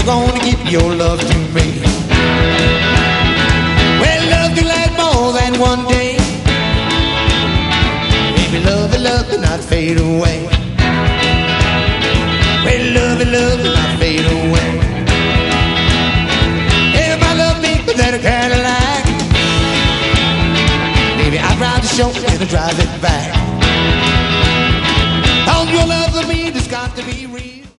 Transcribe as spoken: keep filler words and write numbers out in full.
gonna give your love to me. Well, love can last more than one day. Baby, love and love cannot fade away. Well, love and love cannot fade away. If my love me than a Cadillac, baby, I'd ride the show and drive it back. On your love of me, there's got to be real.